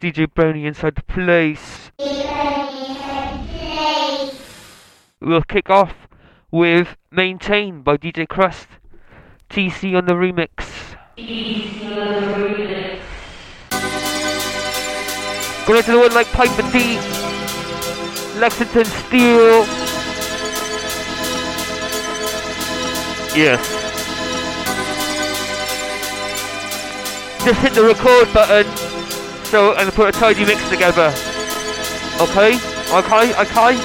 DJ Brownie inside the place. We'll kick off with Maintain by DJ Crust. TC on the remix. Going into the one like Pipe and D. Lexington Steel. Yes. Just hit the record button. So I'm gonna put a tidy mix together. Okay? Okay?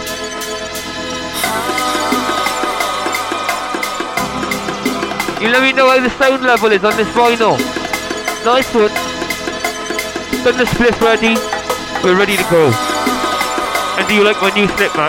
You let me know how the sound level is on this vinyl. Nice one. Done the spliff ready. We're ready to go. And do you like my new slip mat?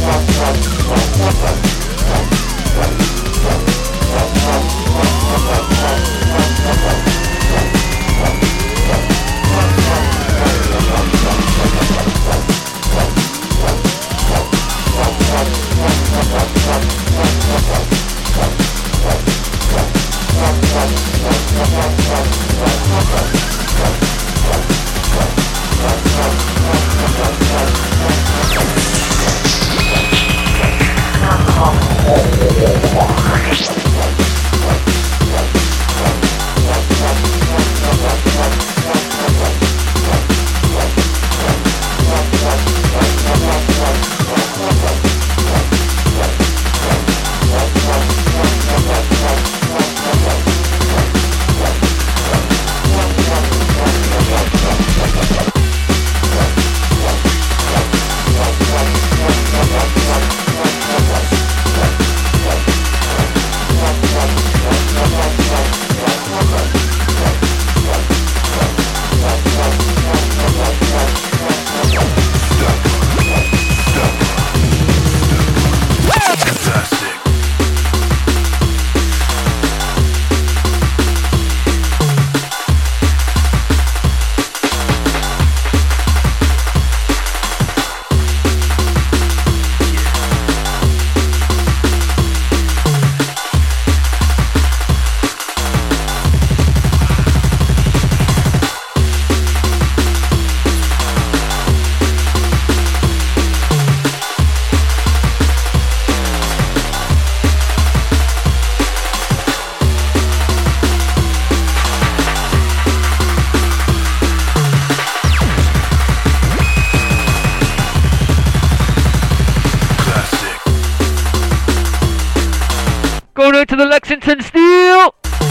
Going out to the Lexington Steel!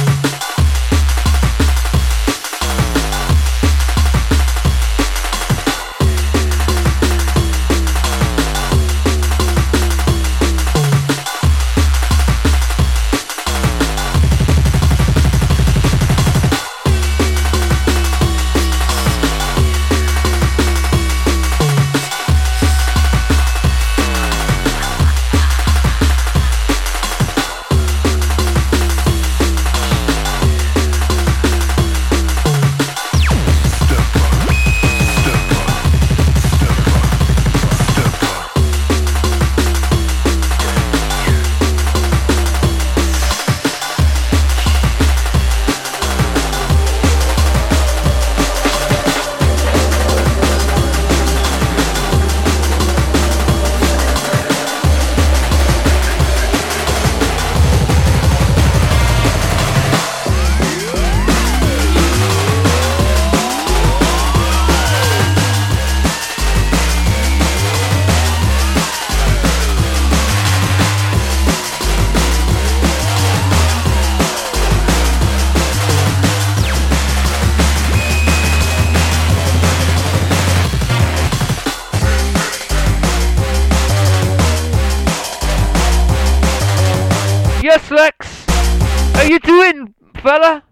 Yes, Lex! How you doing, fella?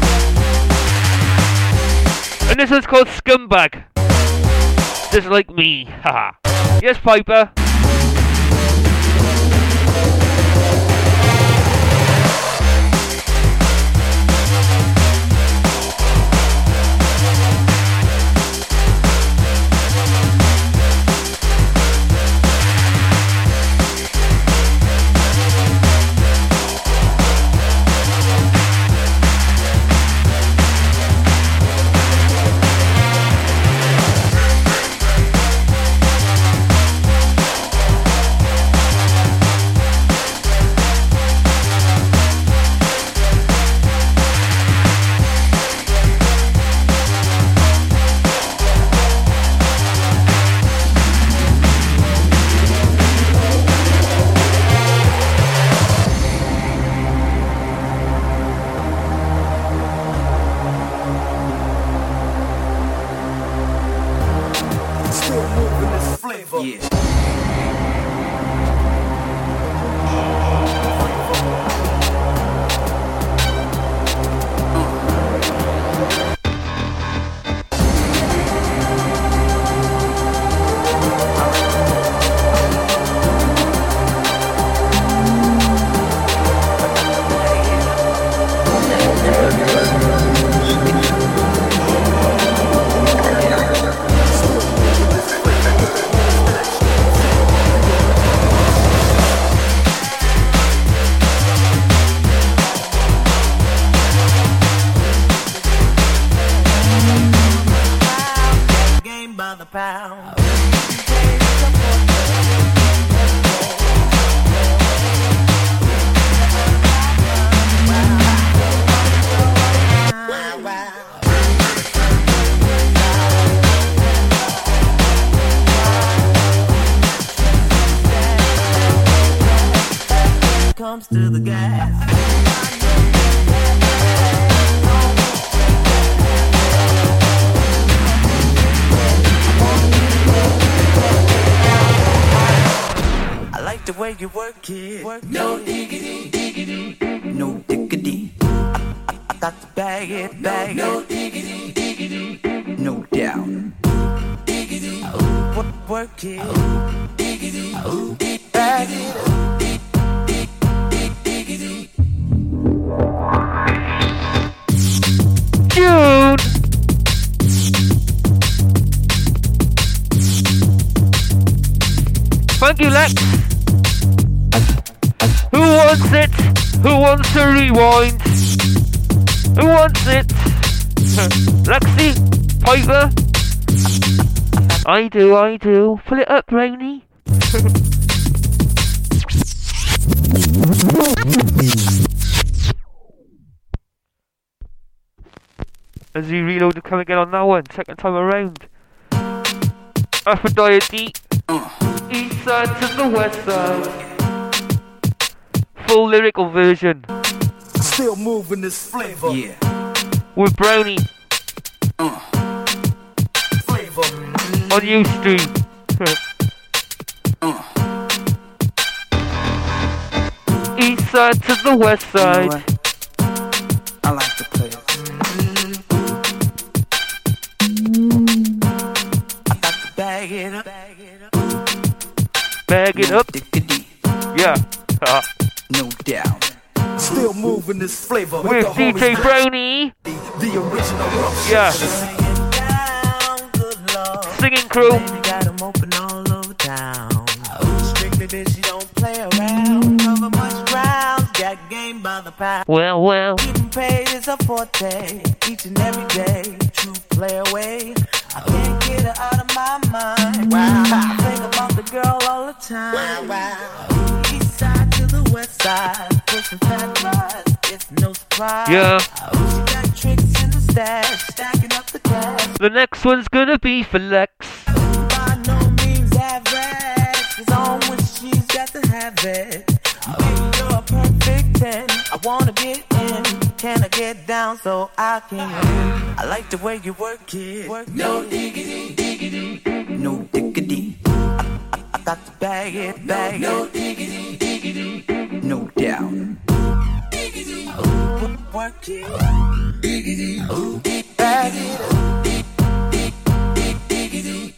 And this one's called Scumbag. Just like me, haha. Yes, Piper. Comes to the gas. I like the way you work it. No diggity, diggity. No diggity. I got to bag it, bag it. No diggity, diggity. No doubt. Diggity. Work it. Diggity. Bag it. Dude! Thank you, Lex. Who wants it? Who wants to rewind? Who wants it? Lexi? Piper? I do. Pull it up, Rainy. As we reload to come again on that one, second time around. Aphrodite, east side to the west side. Full lyrical version. Still moving this flavor. Yeah. With Brownie. Flavor. On Ustream. East side to the west side. You know I like to play it. I got to bag it up. Bag it up. Yeah. No doubt. Still moving this flavor. With DJ Brownie. The original rough. Yeah. Singing crew. Got them open all over town. Strictly bitch, you don't play around. Cover much ground. Got game by the pound. Well. Getting paid is a forte. Each and every day. True play away. I can't get her out of my mind. Wow. I think about the girl all the time. Wow. East side to the west side. Pushing fat rides. It's no surprise. Yeah. She got tricks in the stash. Stacking up the cash. The next one's gonna be for Lex. By no means average. It's on when she's got to have it. Baby, you're a perfect 10. I wanna get in. Can I get down so I can win? I like the way you work it. No diggity, diggity. No diggity. I got to bag it, bag it. No diggity, diggity. No doubt. Diggity. Work it. Diggity. Bag it. Diggity.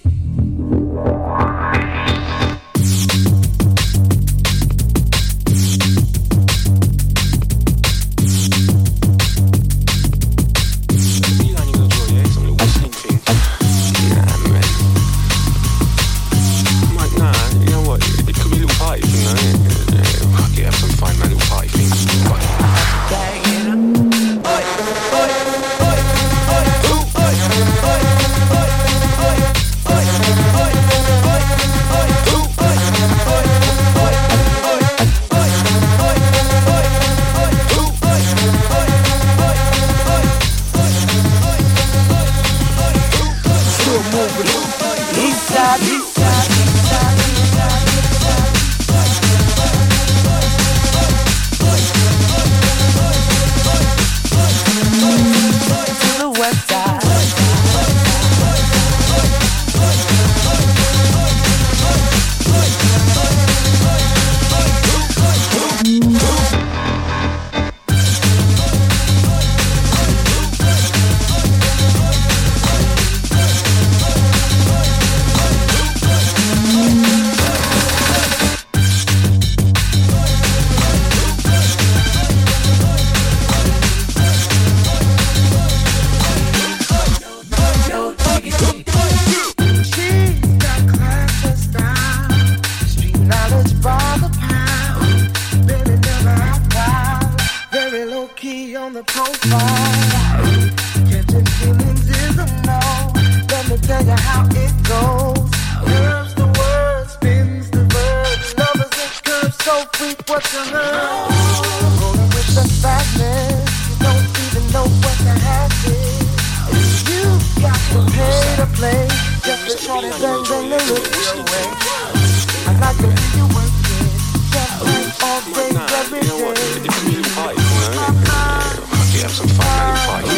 think what you heard. Rolling with the fatness, you don't even know what the half is. You got to pay to play, just to try to bang the lyrics your way. I like to see you working, champagne all day, every day. If you really party, you have some fun at the party.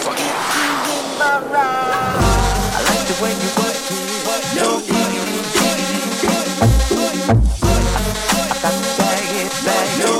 I like the way you work it. No I got to bag it, bag it.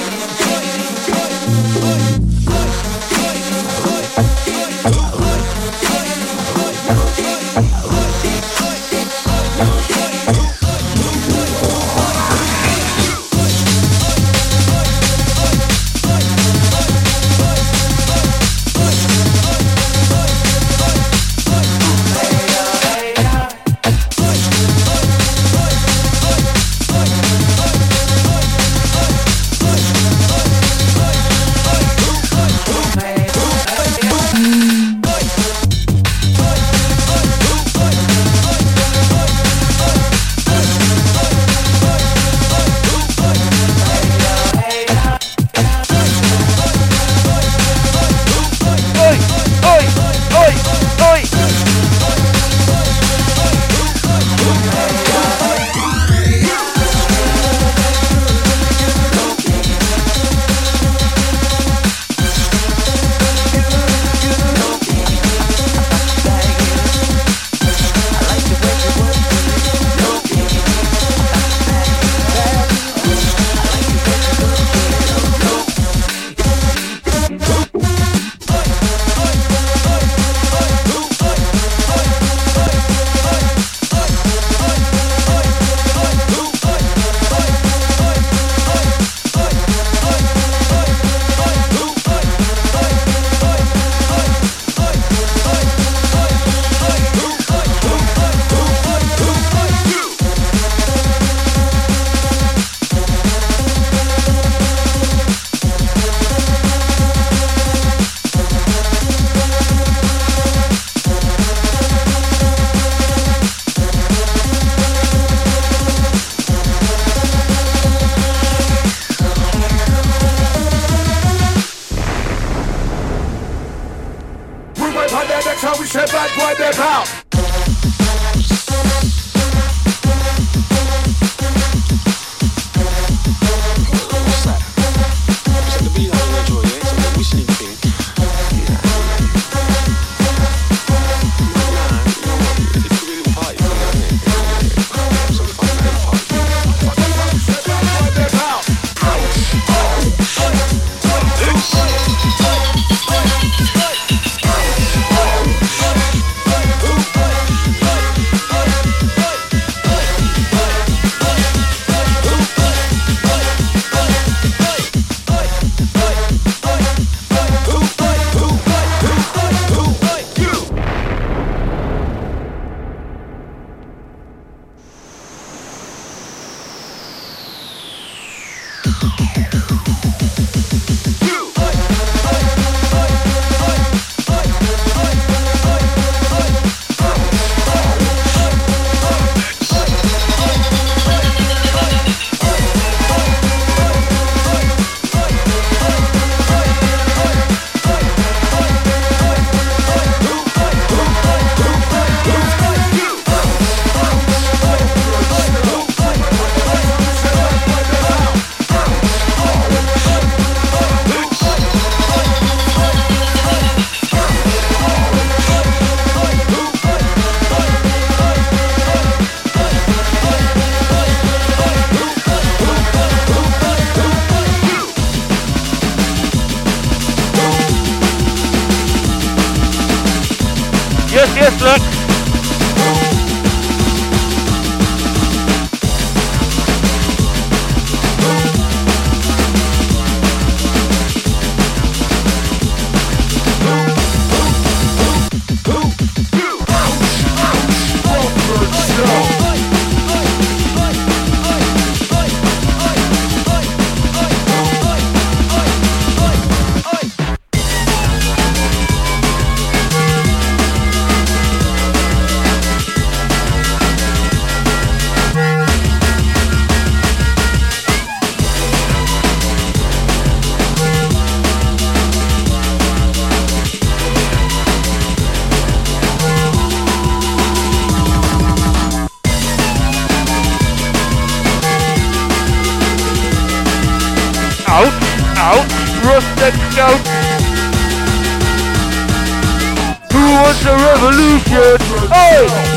That's how we say bad boy, they pow. Rustic Scout. Who wants a revolution? Hey!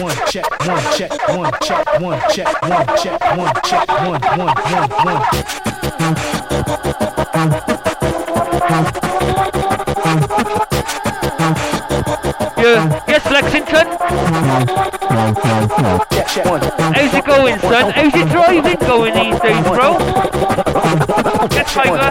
one, check, one, check, one, check, one, check, one, check, one, check, one. Yes, Lexington. How's it going, son? How's your driving going these days, bro? Yes, Tiger.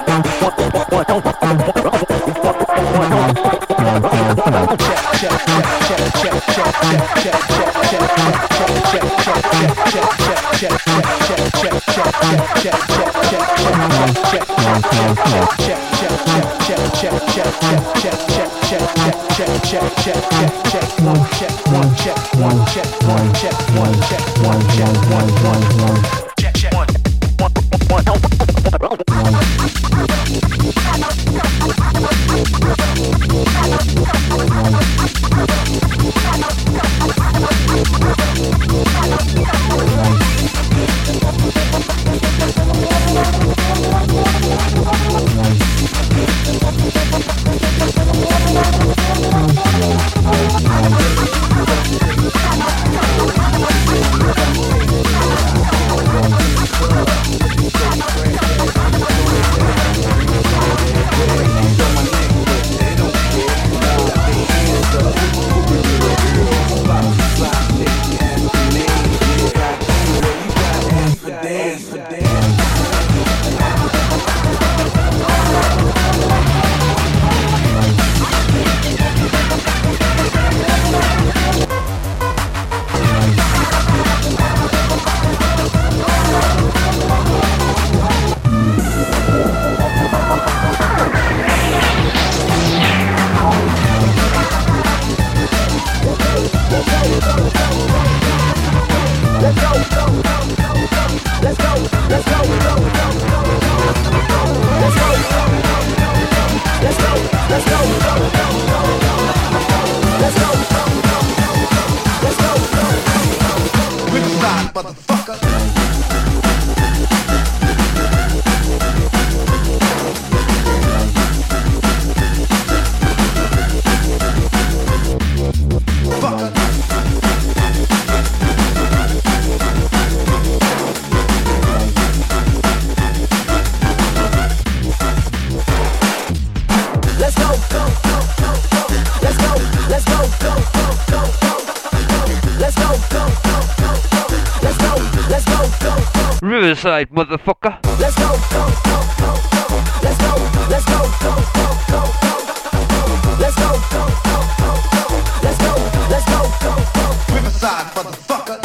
Riverside, motherfucker. Let's go, go, go, go, go. Let's go, let's go, go, go, go, go. Let's go, go, go, go, go. Let's go, let's go, go, go. Riverside, motherfucker.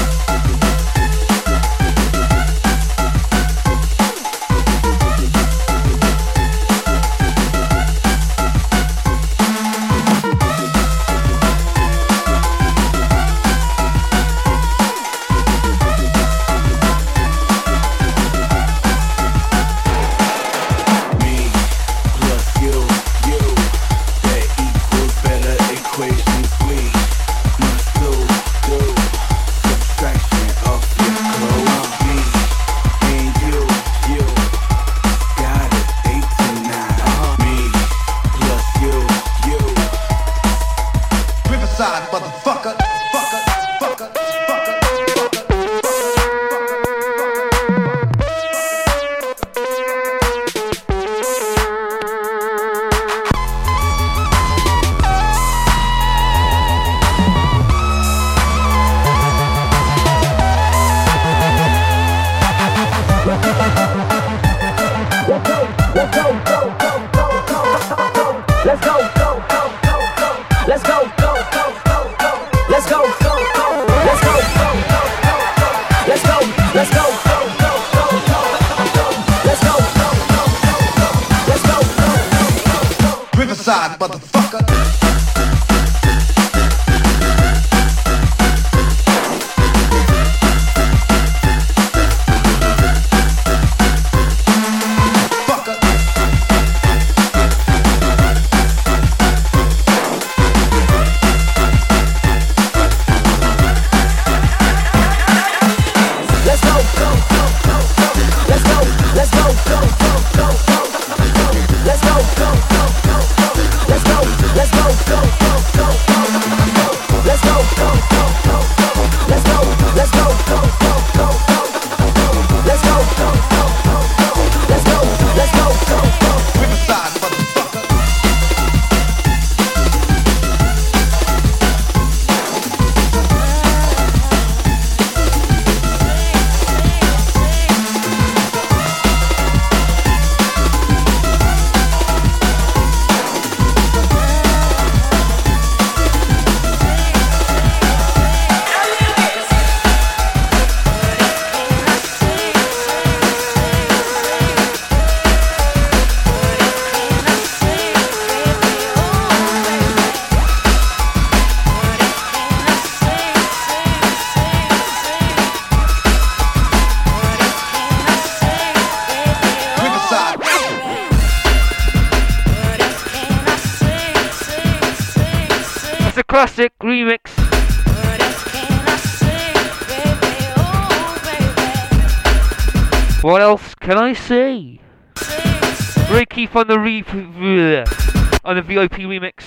Riverside, motherfucker. Let's go, go, go, go. classic remix. What else can I say? Ray Keith on the on the VIP remix.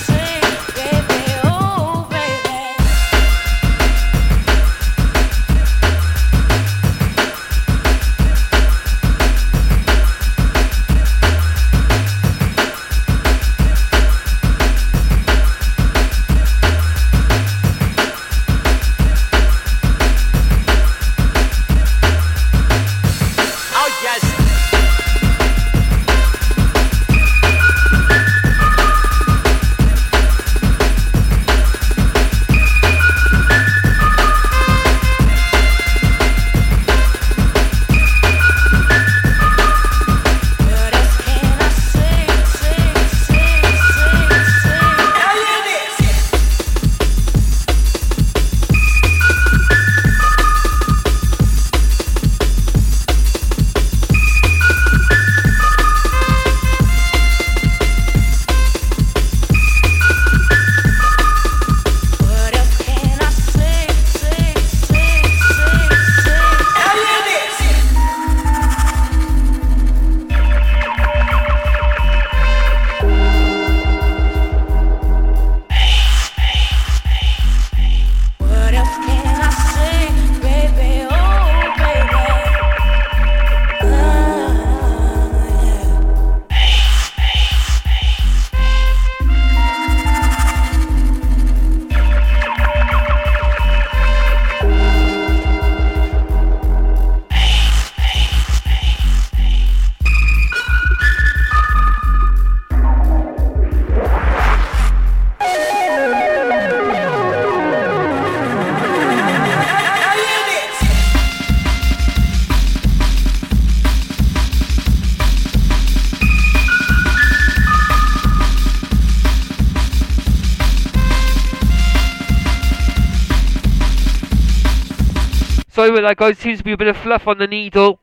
Sorry about that, guys. Seems to be a bit of fluff on the needle.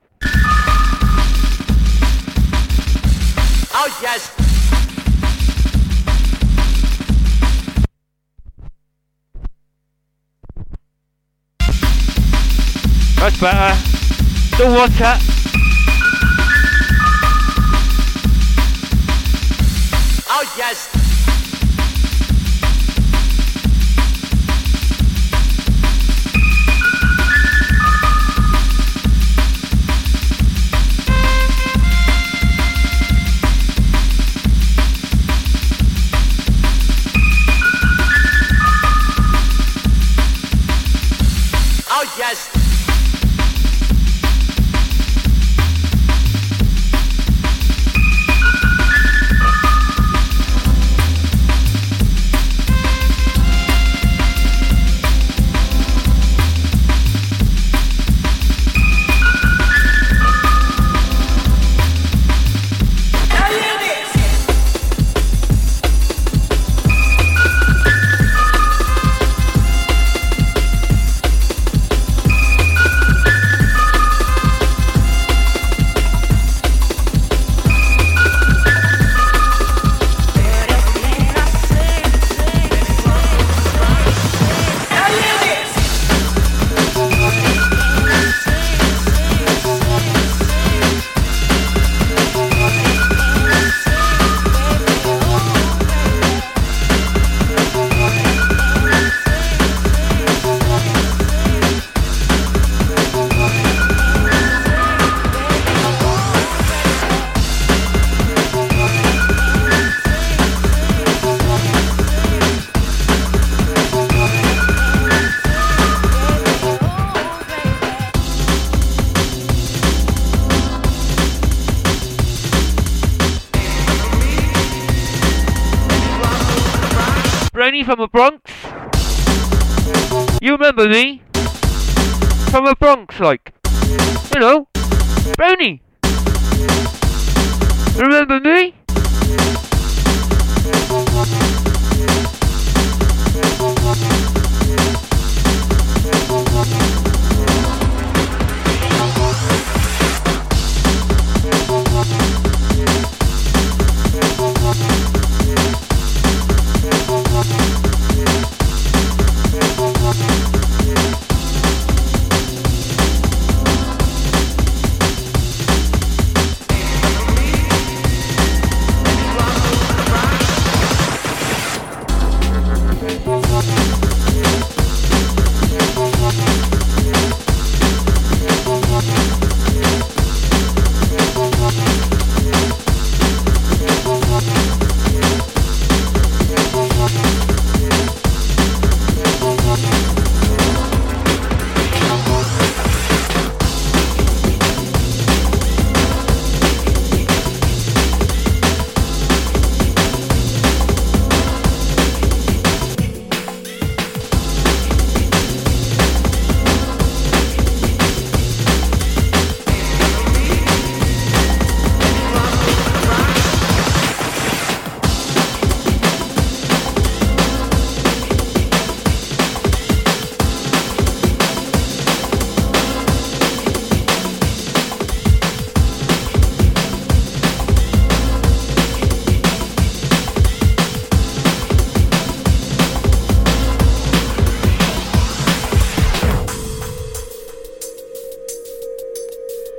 Oh, yes. That's better. Don't watch that. Oh, yes. Yes. From the Bronx. You remember me? From the Bronx, like. You know, Brownie. Remember me?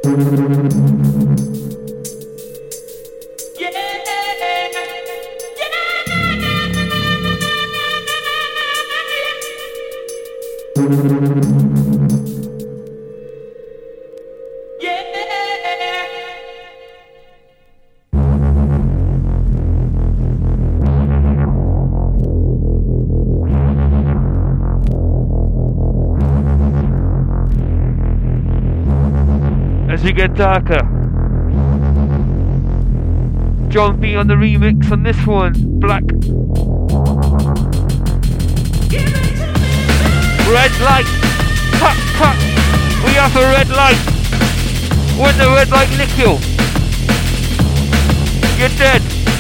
As we get darker, John B on the remix on this one, Black. Red light, cut, cut. We have a red light. When the red light lick you, you're dead.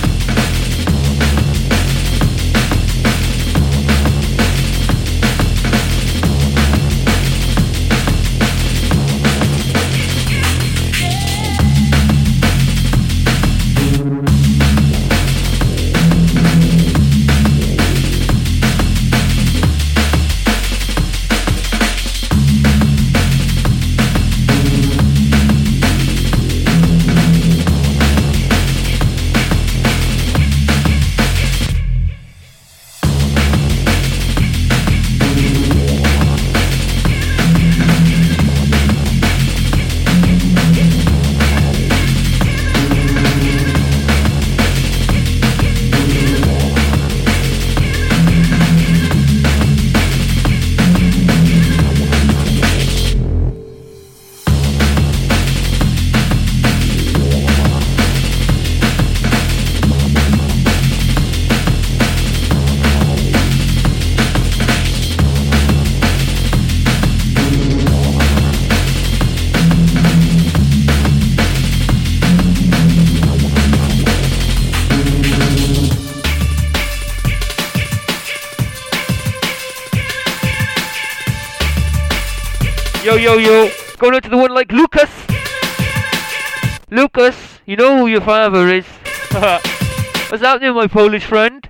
Yo, going out to the one like Lucas. Lucas, you know who your father is. What's happening, my Polish friend?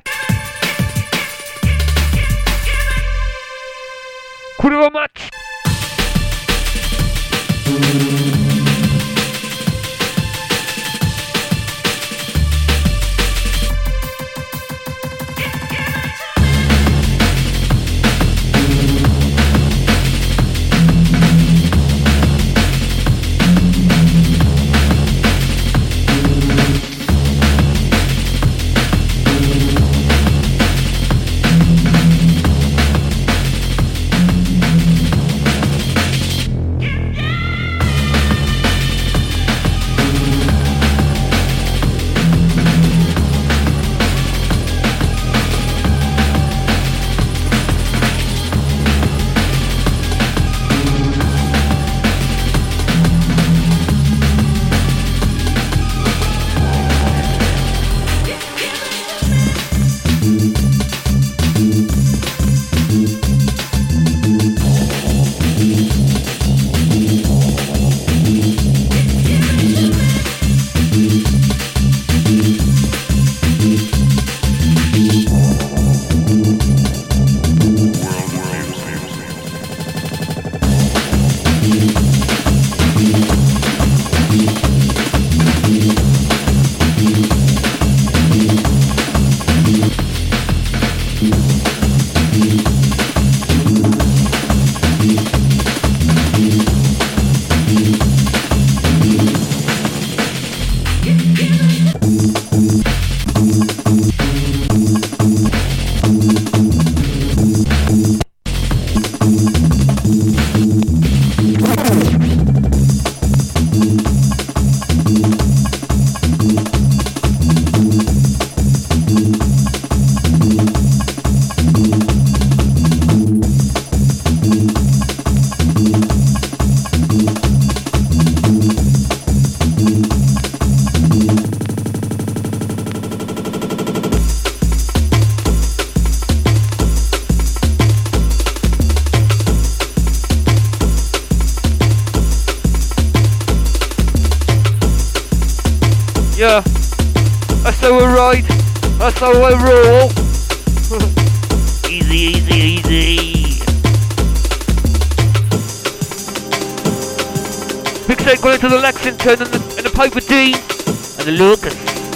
Kurwa mać! Yeah, that's how I ride, that's how I roll. Easy, easy, easy. Big straight going to the Lexington and the Piper D and the Lucas.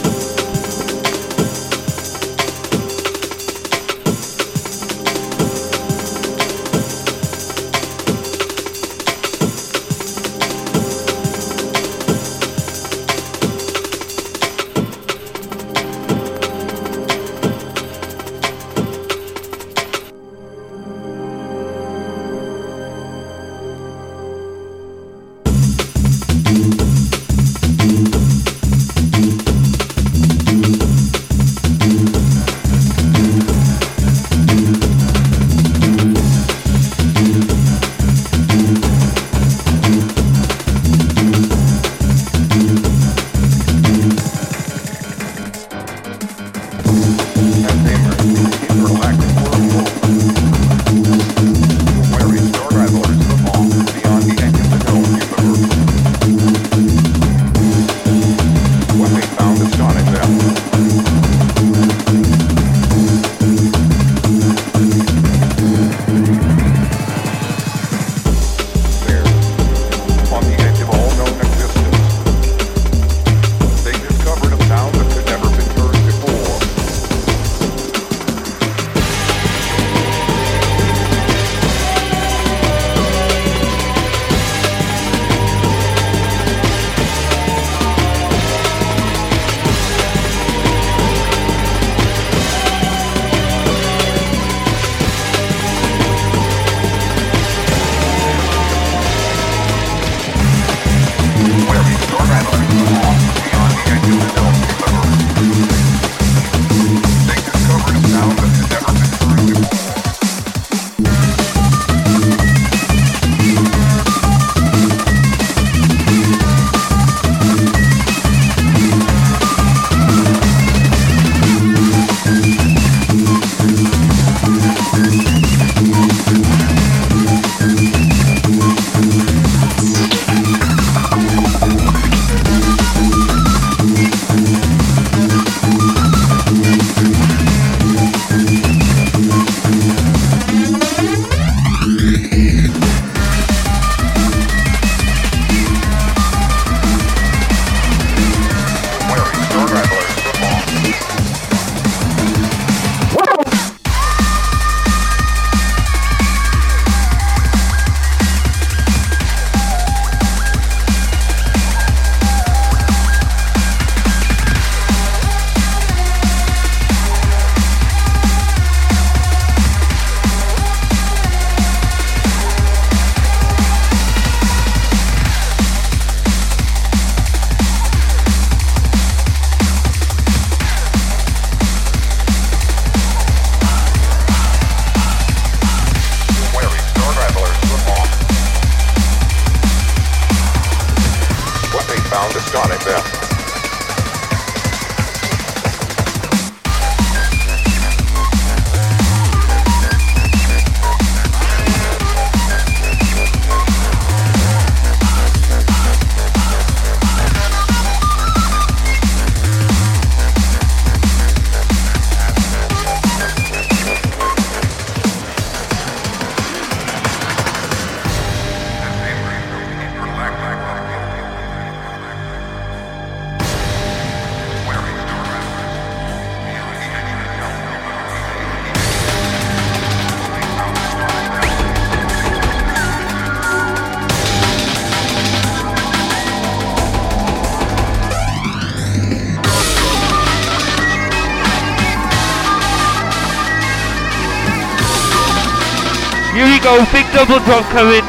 Here we go, big double drop coming.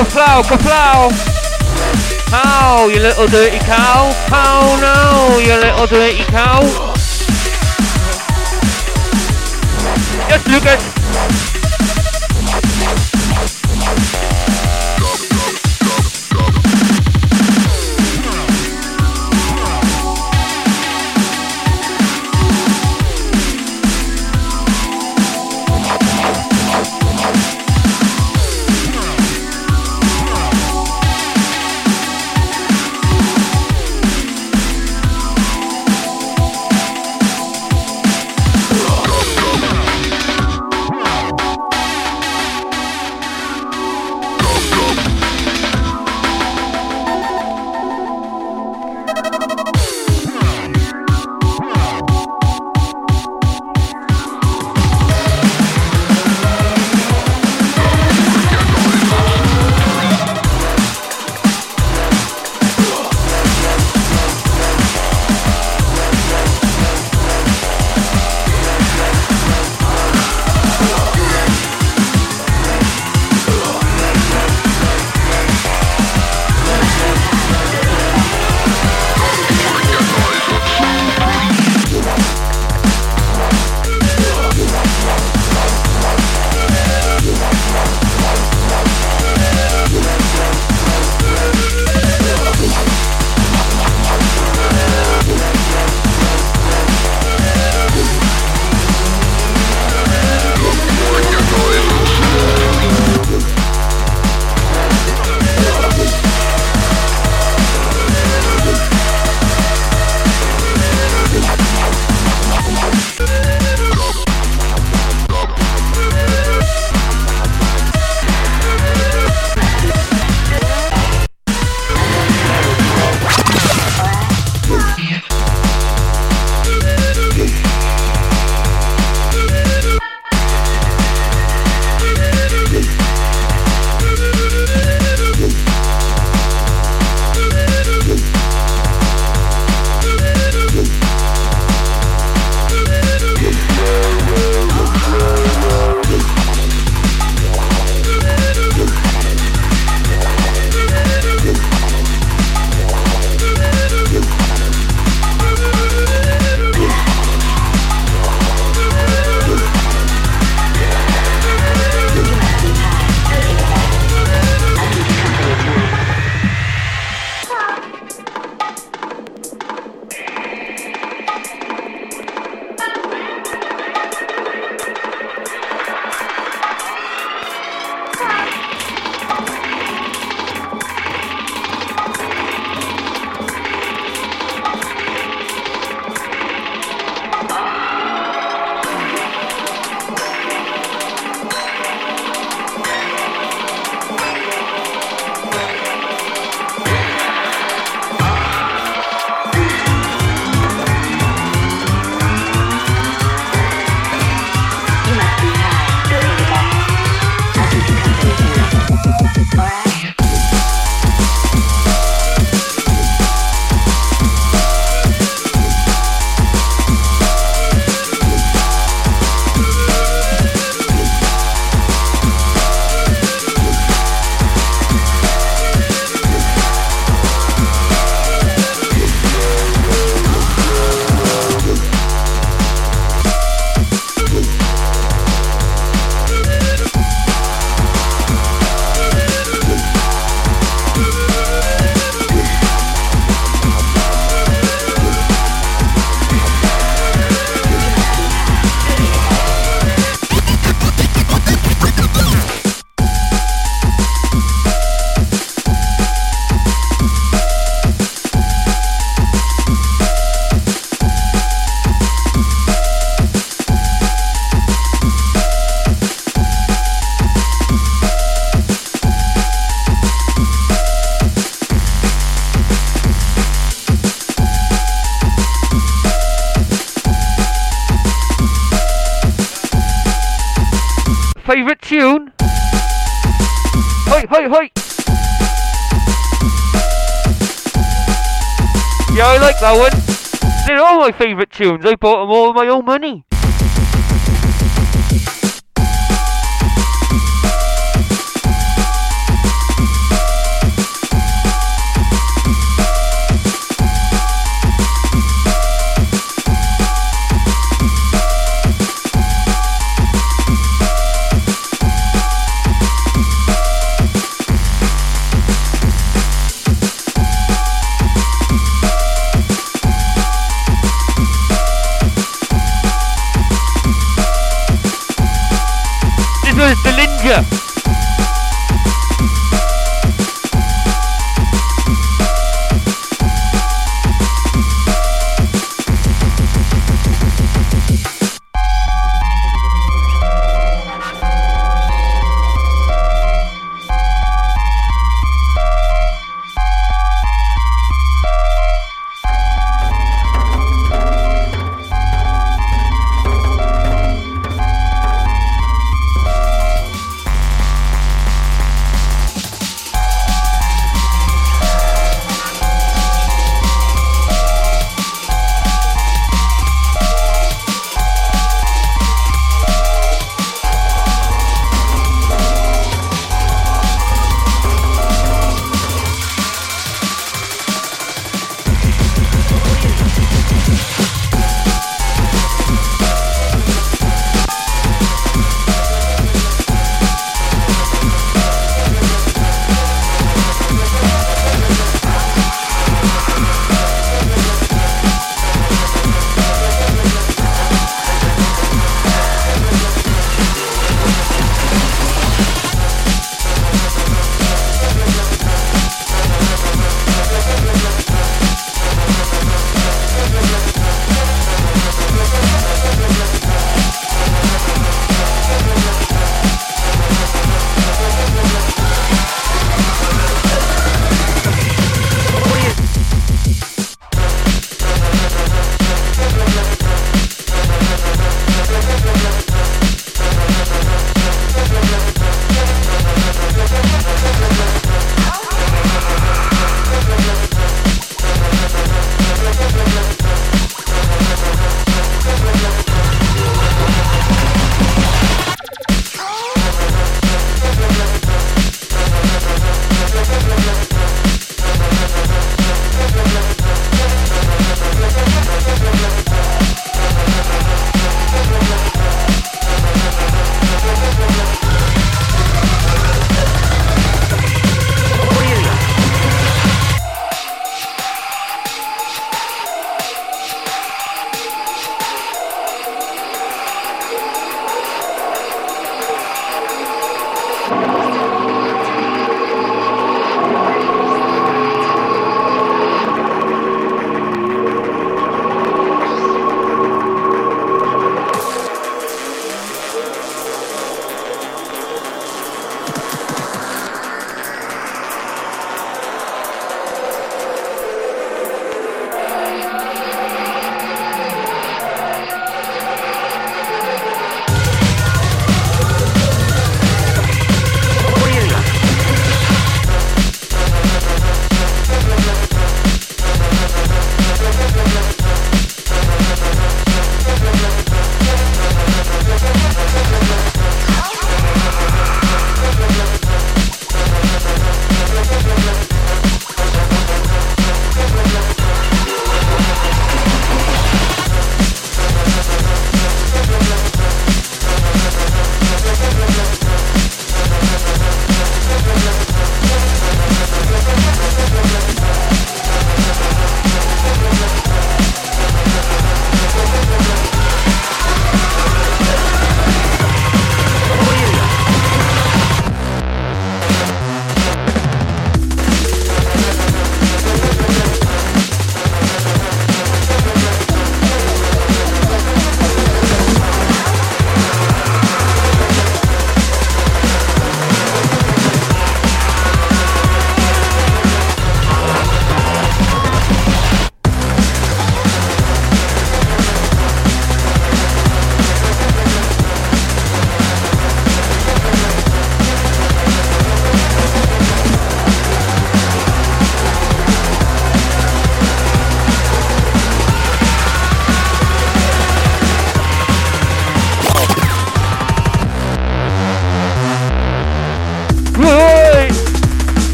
Ka-flow, ka-flow. Oh, you little dirty cow. Oh no, you little dirty cow. Just look at. Favourite tune? Hoi, hoi, hoi! Yeah, I like that one. They're all my favourite tunes. I bought them all with my own money.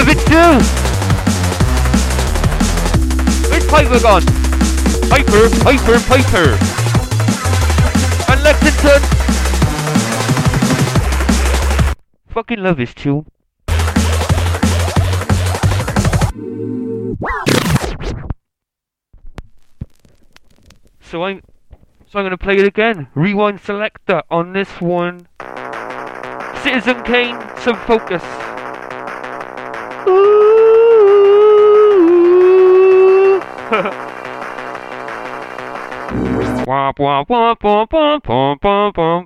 love it too. Where's Piper gone? Piper, Piper, Piper. And Lexington. Fucking love this tune. So I'm gonna play it again. Rewind selector on this one. Citizen Kane, some focus. Womp womp womp womp womp womp womp womp.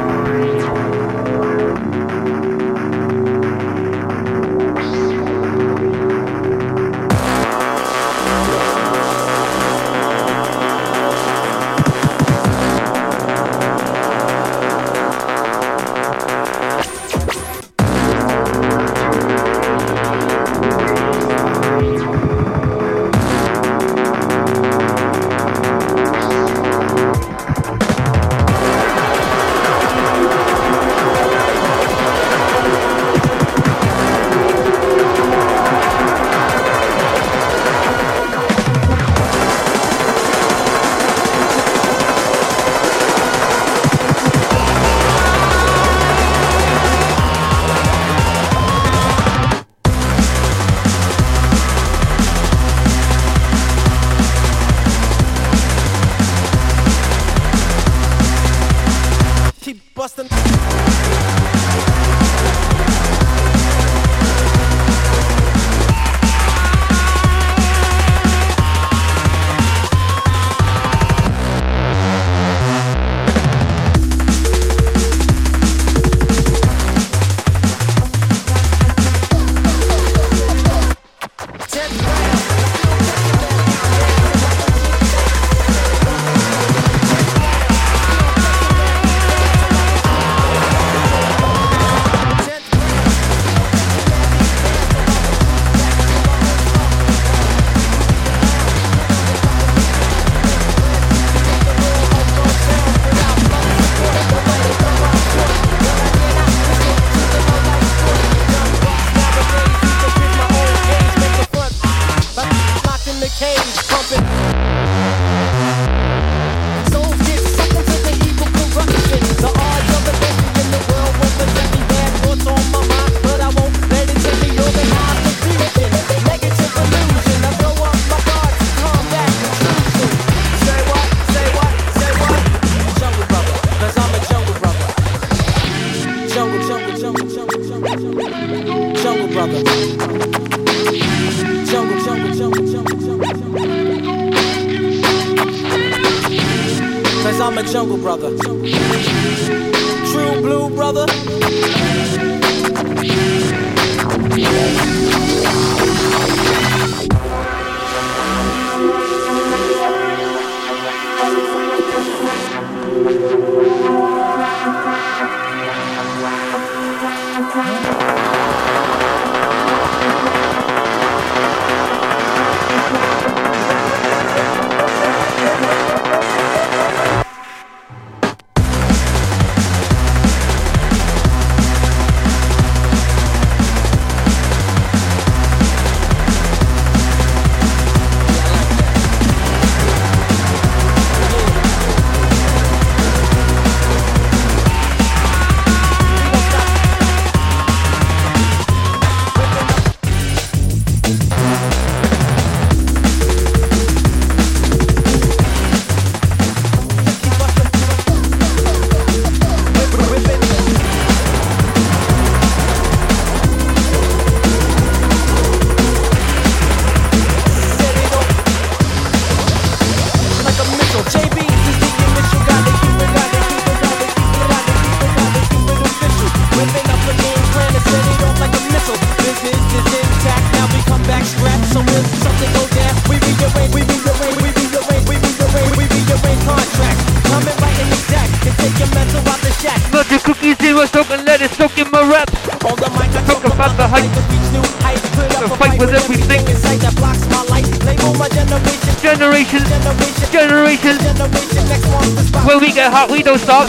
When we get hot, we don't stop.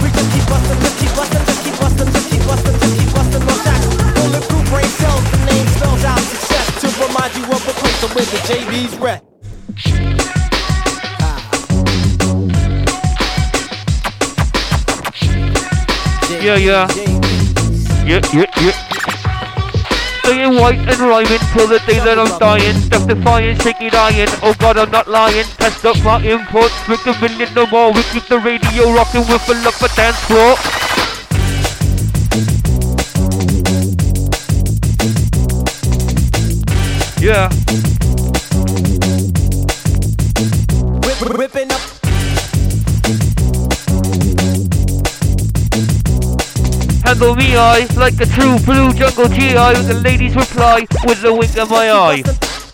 Bulletproof brain cells, the name's express. Yeah. Staying white and rhyming till the day that I'm dying. Justifying, shaking, dying. Oh God, I'm not lying. Test up my imports. We can win it no more. We keep the radio rocking. We'll fill up a dance floor. Yeah. Whipping up. Handle me eye like a true blue jungle GI. The ladies reply with the wink of my eye.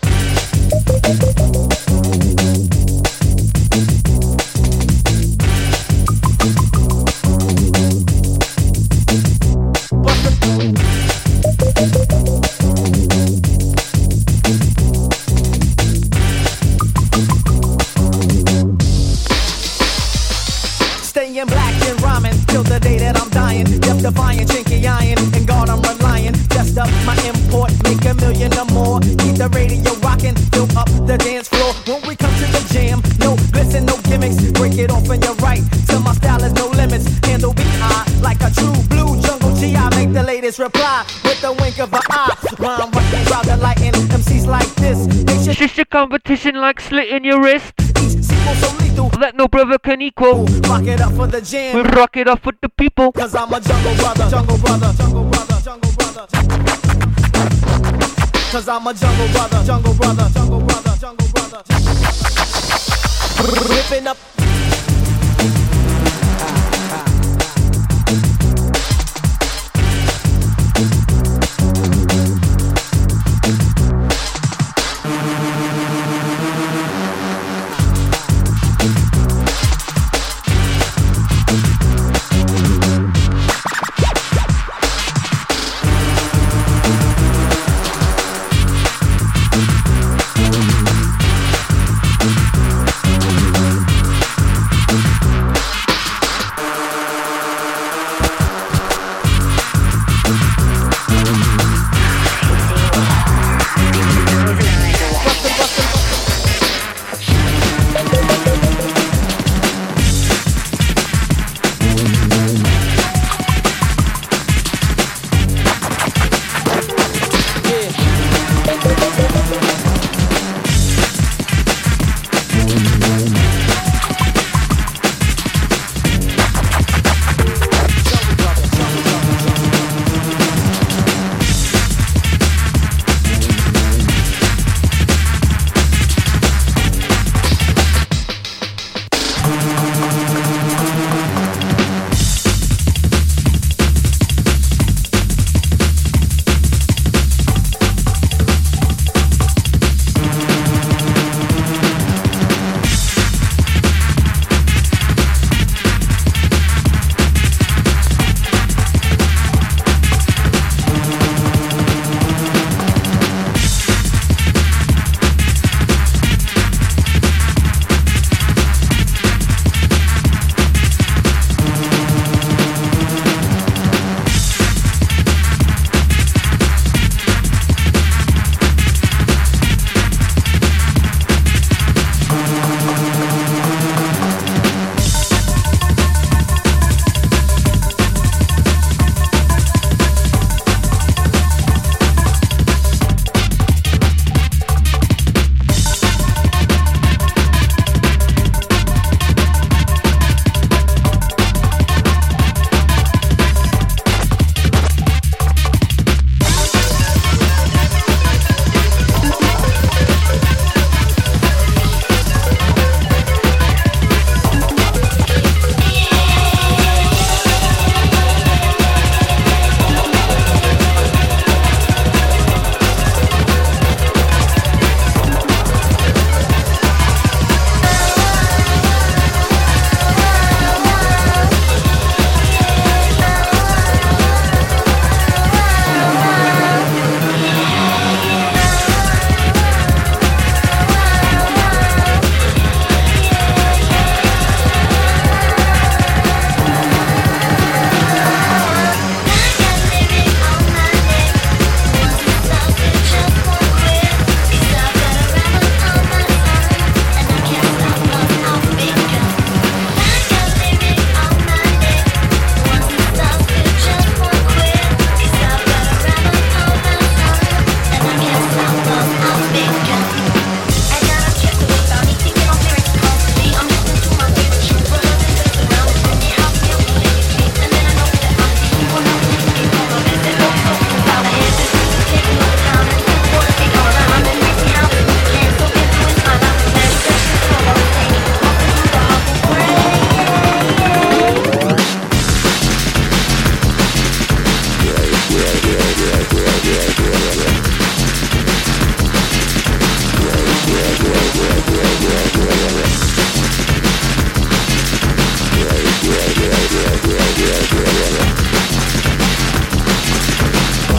Staying black and rhyming till the day that I'm dying. Death defying, chinky iron, and God I'm relying. Just up my import, make $1 million or more. Keep the radio rocking, fill up the dance floor. When we come to the jam, no glitz and no gimmicks. Break it off and you're right, till my style is no limits. Handle B.I. like a true blue jungle G.I. Make the latest reply with the wink of an eye. Rhyme, rocking, rather lighting MCs like this. It's just a competition like slitting your wrist. So lethal that no brother can equal. Rock it up for the jam. We rock it up with the people. Cause I'm a jungle brother, jungle brother, jungle brother, jungle brother. Cause I'm a jungle brother, jungle brother, jungle brother, jungle brother. Ripping up.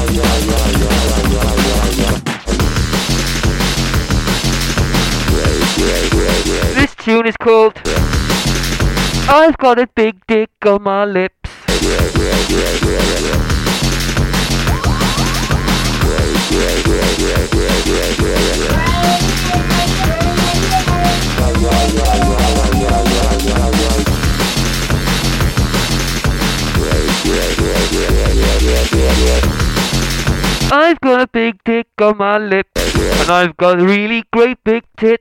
This tune is called I've Got a Big Dick on My Lips. I've got a big dick on my lips, and I've got really great big tits.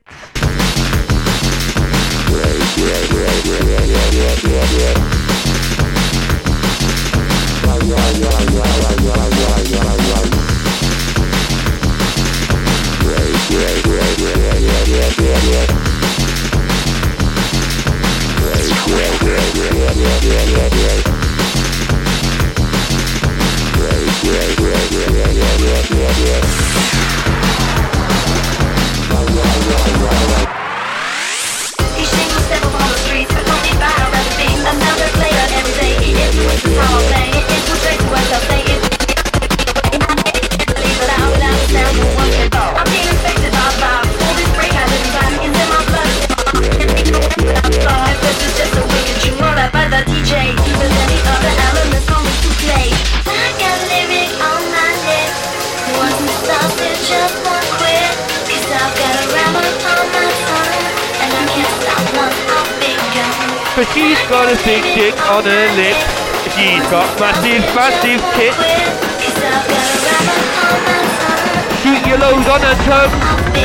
But she's got a big dick on her lips. She's got massive, massive tits. Shoot your load on her tongue.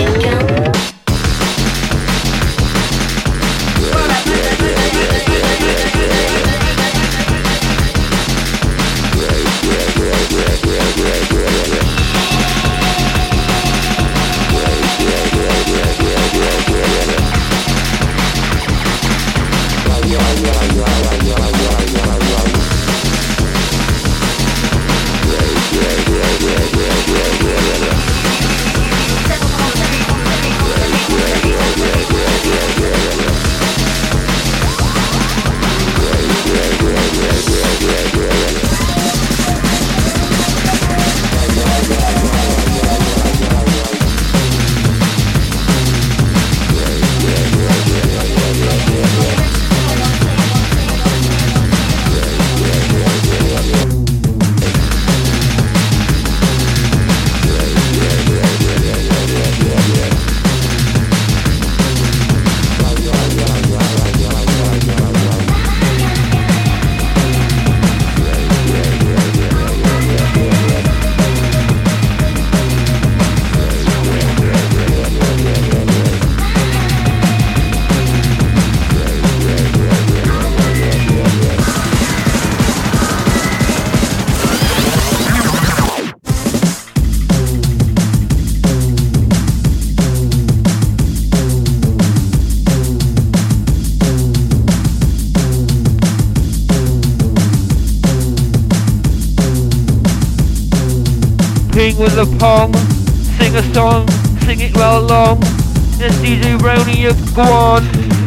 Ping with a pong, sing a song, sing it well long. Yes, DJ Brownie, you go on.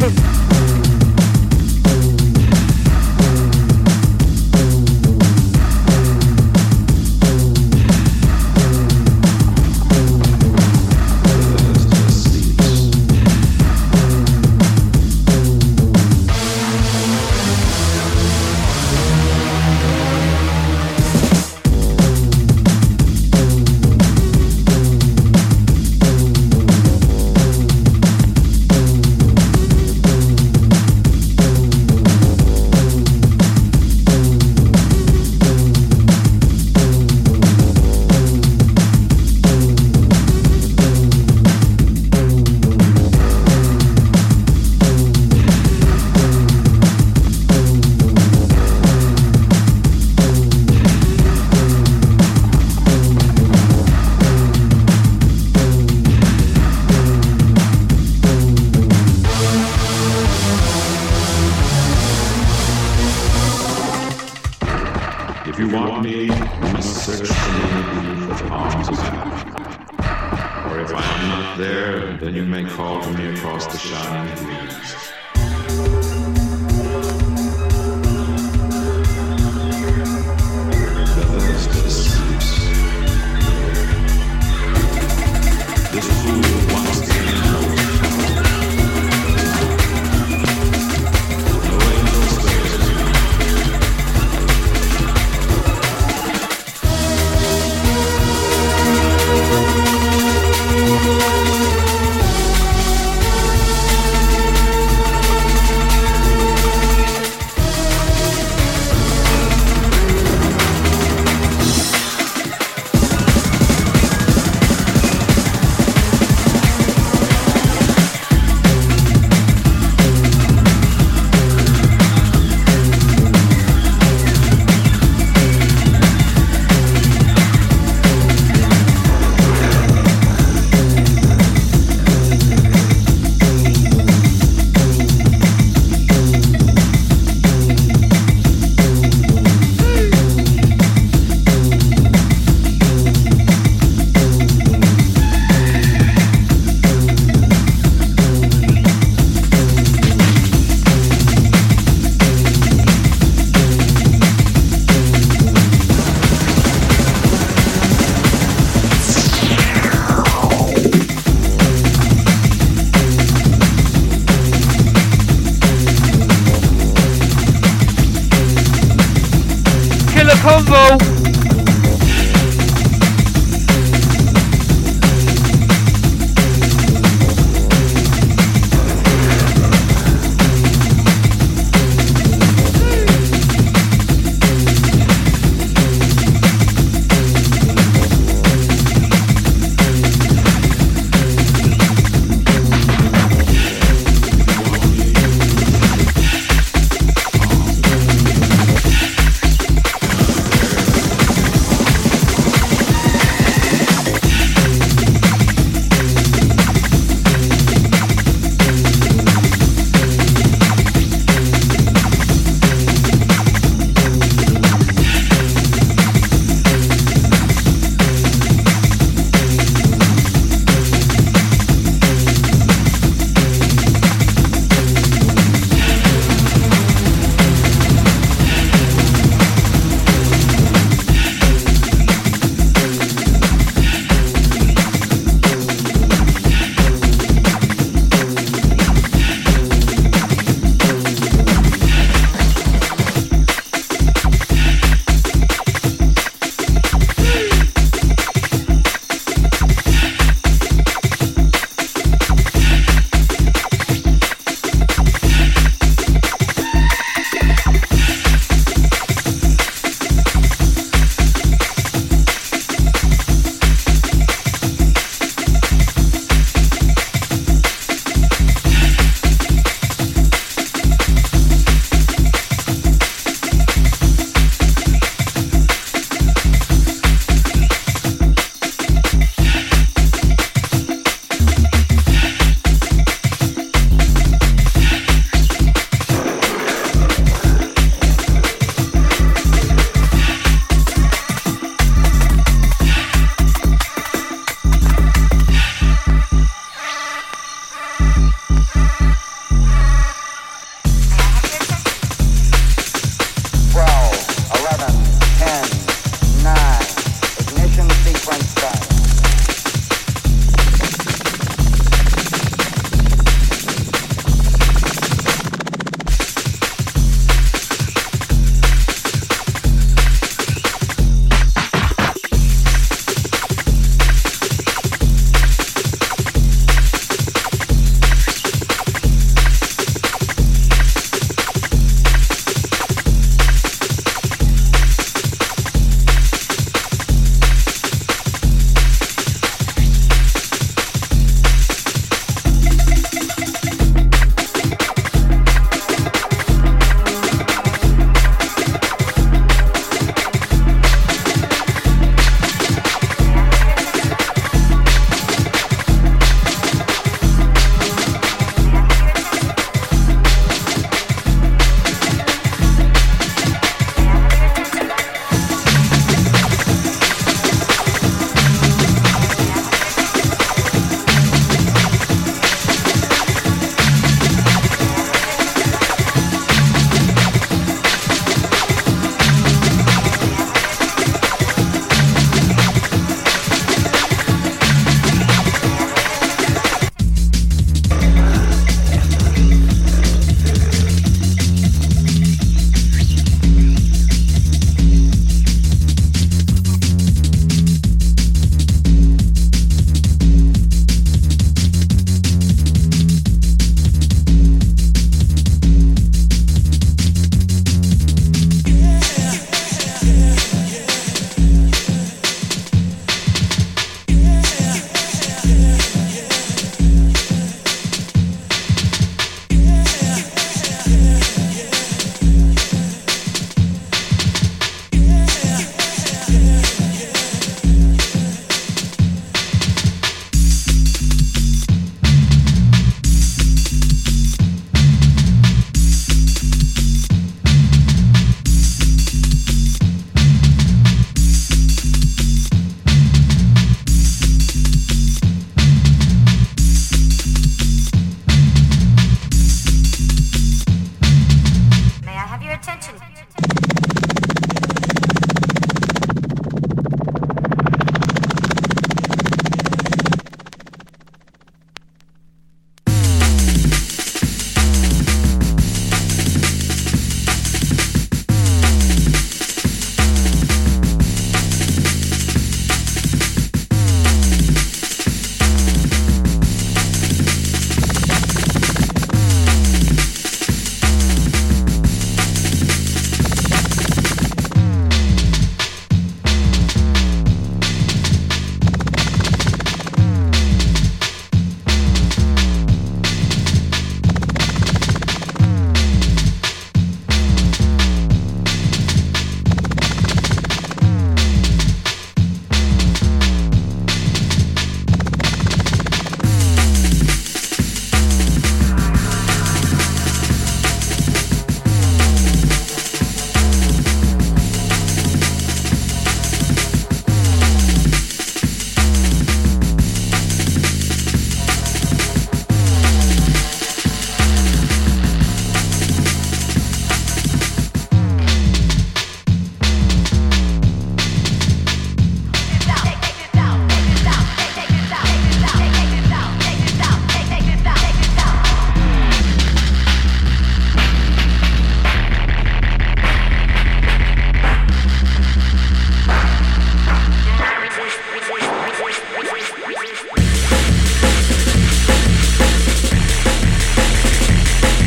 If you want me, you must search for me with arms about. Or if I am not there, then you may call to me across the shining breeze. The sleeps.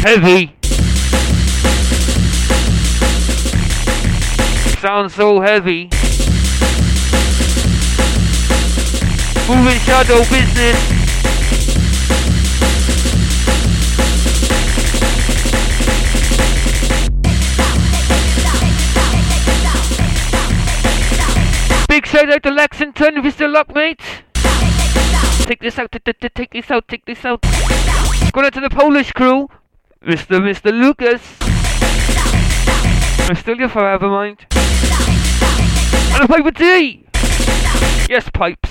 heavy. Sounds so heavy. Moving shadow business. Big shout out to Lexington if you're still up, mate. Take this out, take this out, take this out. Going out to the Polish crew. Mr. Lucas. I'm still your forever, mind. And a Piper D! Yes, Pipes.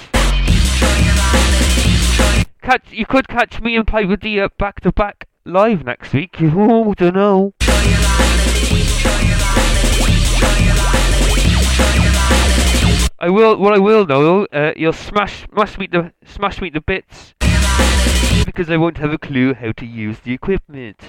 You could catch me and Piper D back to back live next week. Oh, don't know. I will. What I will know, you'll smash me to bits because I won't have a clue how to use the equipment.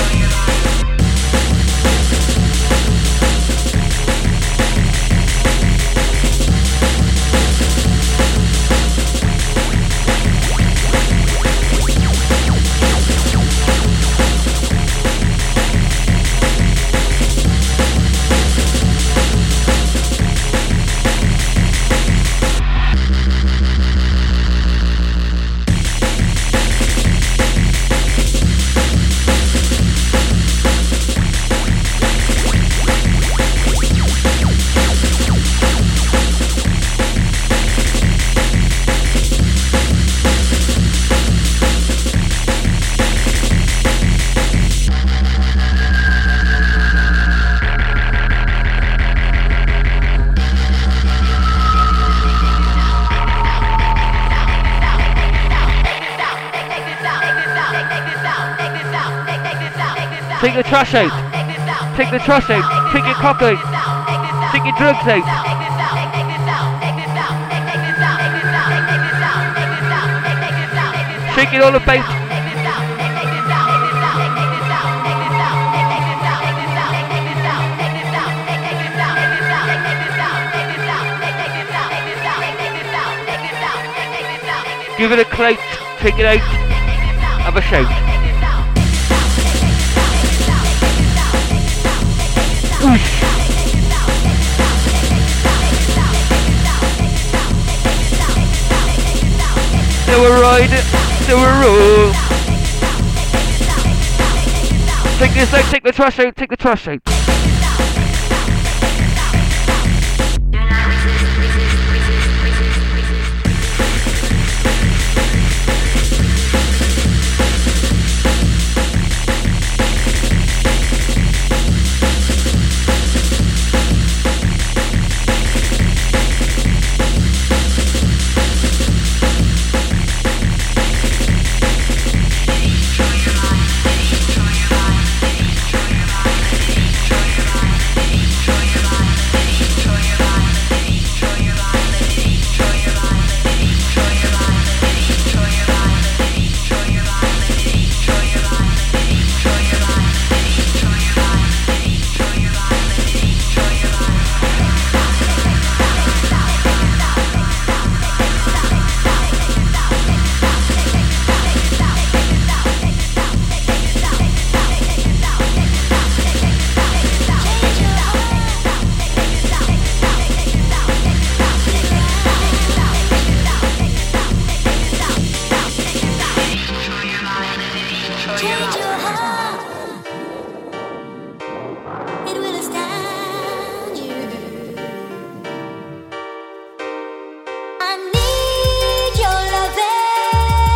Take the trash out. Take the trash out. Take your cock out. Take your drugs out. Shake it all about. Give it a clout. Take it out. Have a shout. Now we're riding, now we're roll. Take this out, take the trash out, take the trash out.